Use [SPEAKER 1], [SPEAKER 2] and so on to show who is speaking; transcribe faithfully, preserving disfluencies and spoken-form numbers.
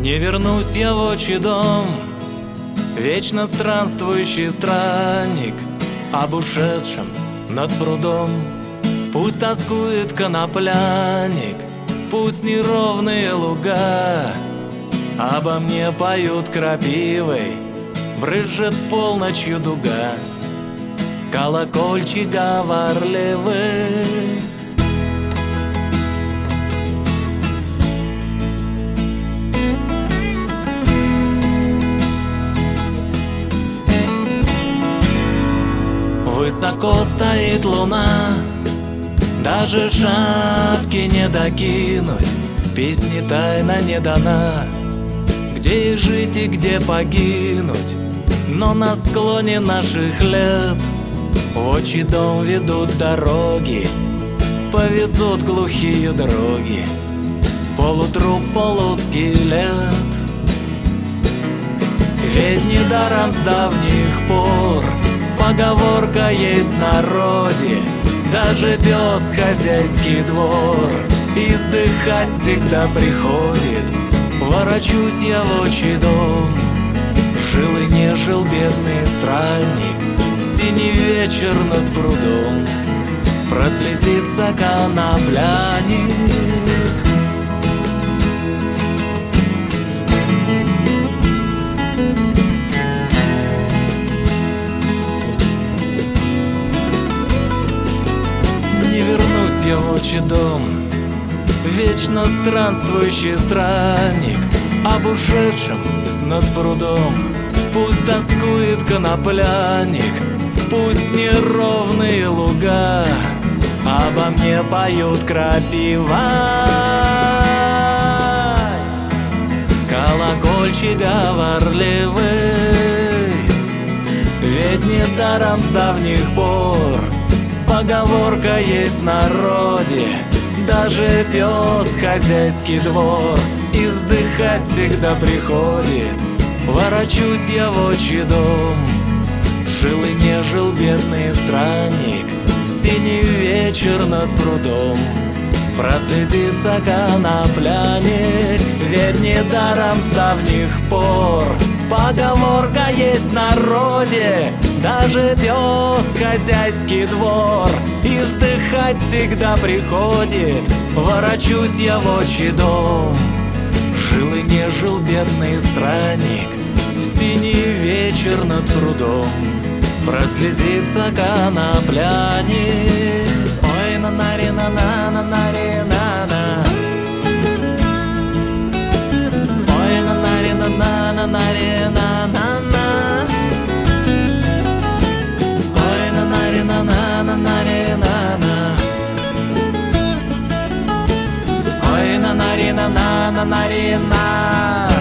[SPEAKER 1] Не вернусь я в отчий дом, вечно странствующий странник, об ушедшем над прудом. Пусть тоскует конопляник, пусть неровные луга обо мне поют крапивой, брызжет полночью дуга. Колокольчик говорливый, высоко стоит луна, даже шапки не докинуть, песни тайна не дана. Где и жить и где погинуть, но на склоне наших лет в отчий дом ведут дороги, повезут глухие дороги, полутруп, полускелет. Ведь недаром с давних пор поговорка есть в народе: даже пес хозяйский двор издыхать всегда приходит. Ворочусь я в отчий дом, жил и не жил бедный странник, в синий вечер над прудом прослезится конопляник. Не вернусь я в отчий дом, вечно странствующий странник, об ушедшем над прудом. Пусть тоскует конопляник, пусть неровные луга обо мне поют крапивой. Колокольчик говорливый, ведь недаром с давних пор поговорка есть в народе: даже пес хозяйский двор издыхать всегда приходит. Ворочусь я в отчий дом, жил и не жил бедный странник, в синий вечер над прудом прослезится конопляник. Ведь недаром с давних пор поговорка есть в народе: даже пес хозяйский двор издыхать всегда приходит. Ворочусь я в отчий дом, жил и не жил бедный странник, в синий вечер над прудом прослезится конопляник. Ой, на-нари, на-на-на-нари, на-на. Ой, на-нари, на-на-на-нари, на-на-на. Ой, на-нари, на-на-на-нари, на-на. Ой, на-нари, на-на-на-нари, на.